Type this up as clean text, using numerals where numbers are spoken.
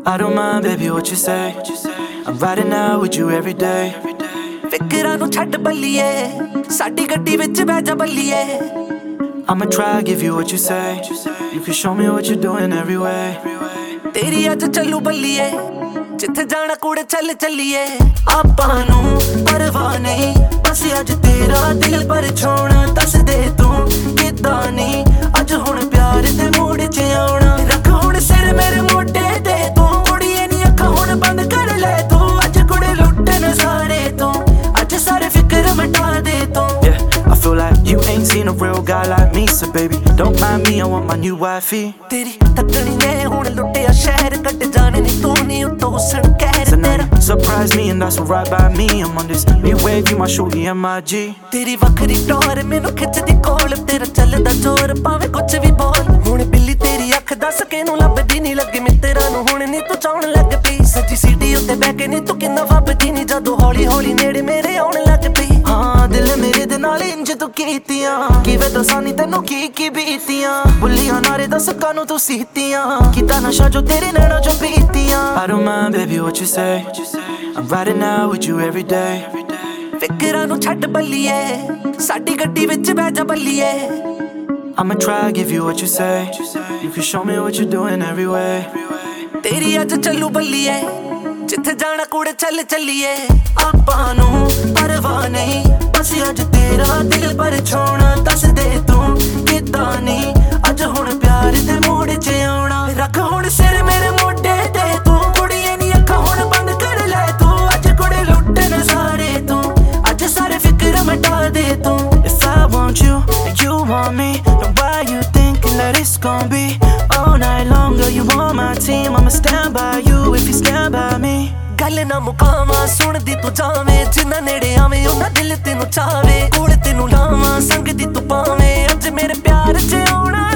I don't mind, baby, what you say. I'm riding out with you every day. ਫਿਕਰਾਂ ਨੂੰ ਛੱਡ ਬੱਲੀਏ, ਸਾਡੀ ਗੱਡੀ ਵਿੱਚ ਬਹਿ ਜਾ ਬੱਲੀਏ। I'ma try, give you what you say. You can show me what you're doing every way. ਤੇਰੀ ਅੱਜ ਚੱਲੂ ਬੱਲੀਏ, ਜਿੱਥੇ ਜਾਣਾ ਕੁੜੇ ਚੱਲ ਚੱਲੀਏ। ਆਪਾਂ ਨੂੰ ਪਰਵਾਹ ਨਹੀਂ, ਬਸ ਅੱਜ ਤੇਰਾ ਦਿਲ ਪਰ ਛੋਣਾ। ਦੱਸ ਦੇ ਤੂੰ ਕਿੱਦਾਂ ਨਹੀਂ, ਅੱਜ ਹੁਣ ਪਿਆਰ ਦੇ ਮੂਡ 'ਚ ਆਉਣਾ। ਰੱਖ ਹੁਣ ਸਿਰ ਮੇਰੇ ਮੋਢੇ ਤੇ ਤੂੰ, ਕੁੜੀਏ ਨੀ ਅੱਖਾਂ ਹੁਣ ਬੰਦ ਕਰ ਲੈ ਤੂੰ। ਅੱਜ ਕੁੜੇ ਲੁੱਟਣ ਸਾਰੇ ਤੂੰ, ਅੱਜ ਸਾਰੇ ਫਿਕਰ ਮਿਟਾ ਦੇ ਤੂੰ। Yeah, I feel like you ain't seen a real guy like me. So baby, don't mind me, I want my new wifey. ਤੇਰੀ ਤੱਕਣੀ ਨੇ ਹੁਣ ਲੁੱਟਿਆ ਸ਼ਹਿਰ, ਕੱਟ ਜਾਣੇ ਨੀ ਤੂੰ ਨੀ ਉੱਤੋਂ ਹੁਸਨ ਕਹਿਰ ਤੇਰਾ। Surprise me and that's alright by me. I'm on this new wave, you my shorty and my G. ਤੇਰੀ ਵੱਖਰੀ ਟੌਰ ਮੈਨੂੰ ਖਿੱਚਦੀ ਕੋਲ, ਤੇਰਾ ਚੱਲਦਾ ਜ਼ੋਰ ਭਾਵੇਂ ਕੁਛ ਵੀ ਬੋਲ। ਹੁਣ ਬਿੱਲੀ ਤੇਰੀ ਅੱਖ ਦੱਸ ਕਿਹਨੂੰ ਲੱਭਦੀ ਨੀ, ਲੱਗੇ ਮਿੱਤਰਾਂ ਨੂੰ ਹੁਣ ਨੀ ਤੂੰ ਚਾਹੁਣ ਲੱਗ ਪਈ। ਸੱਜੀ ਸੀਟੀ ਉੱਤੇ ਬਹਿ ਕੇ ਨੀ ਤੂੰ ਕਿੰਨਾ ਵੱਬਦੀ ਨੀ, ਜਦੋਂ ਹੌਲੀ ਹੌਲੀ ਨੇੜੇ ਮੇਰੇ ਆਉਣ ਲੱਗ ਪਈ। ਹਾਂ ਦਿਲ ਮੇਰੇ ਦੇ ਨਾਲ ਇੰਜ ਤੂੰ ਕੀਤੀਆਂ, ਕਿਵੇਂ ਦੱਸਾਂ ਨੀ ਤੈਨੂੰ ਕੀ ਬੀਤੀਆਂ। ਬੁੱਲੀਆਂ ਨਾਰੇ ਦੱਸ ਕਾਨੂੰ ਤੂੰ ਸੀਤੀਆਂ, ਕੀਤਾ ਨਸ਼ਾ ਜੋ ਤੇਰੇ ਨੈਣਾਂ ਚੋਂ ਪੀਤੀਆਂ। I don't mind, baby, what you say. I'm riding out with you every day. ਫਿਕਰਾਂ ਨੂੰ ਛੱਡ ਬੱਲੀਏ, ਸਾਡੀ ਗੱਡੀ ਵਿੱਚ ਬਹਿ ਜਾ ਬੱਲੀਏ। I'ma try, give you what you say. You can show me what you're doing every way. ਤੇਰੀ ਅੱਜ ਚੱਲੂ ਬੱਲੀਏ, ਜਿੱਥੇ ਜਾਣਾ ਕੁੜੇ ਚੱਲ ਚੱਲੀਏ। ਆਪਾਂ ਨੂੰ ਪਰਵਾਹ ਨਹੀਂ, ਬਸ ਅੱਜ ਤੇਰਾ ਦਿਲ ਪਰ ਛੋਣਾ। ਦੱਸ ਦੇ ਤੂੰ ਕਿੱਦਾਂ ਨਹੀਂ, ਅੱਜ ਹੁਣ ਪਿਆਰ ਦੇ ਮੂਡ 'ਚ ਆਉਣਾ। ਰੱਖ ਹੁਣ ਸਿਰ ਮੇਰੇ ਮੋਢੇ ਤੇ ਤੂੰ, ਕੁੜੀਏ ਨੀ ਅੱਖਾਂ ਹੁਣ ਬੰਦ ਕਰ ਲੈ ਤੂੰ। ਅੱਜ ਕੁੜੇ ਲੁੱਟਣ ਸਾਰੇ ਤੂੰ, ਅੱਜ ਸਾਰੇ ਫਿਕਰ ਮਿਟਾ ਦੇ ਤੂੰ। If I want you and you want me, then why you thinking that it's gonna be all night long? Girl, you on my team, I'ma stand by you if you stand by me. ਗੱਲ ਨਾ ਮੁਕਾਵਾਂ ਸੁਣਦੀ ਤੂੰ ਜਾਵੇਂ, ਜਿੰਨਾ ਨੇੜੇ ਆਵੇਂ ਉਹਨਾਂ ਦਿਲ ਤੈਨੂੰ ਚਾਵੇ। ਕੋਲ ਤੈਨੂੰ ਲਾਵਾਂ ਸੰਗ ਦੀ ਤੂੰ ਪਾਵੇਂ, ਅੱਜ ਮੇਰੇ ਪਿਆਰ 'ਚ ਆਉਣਾ।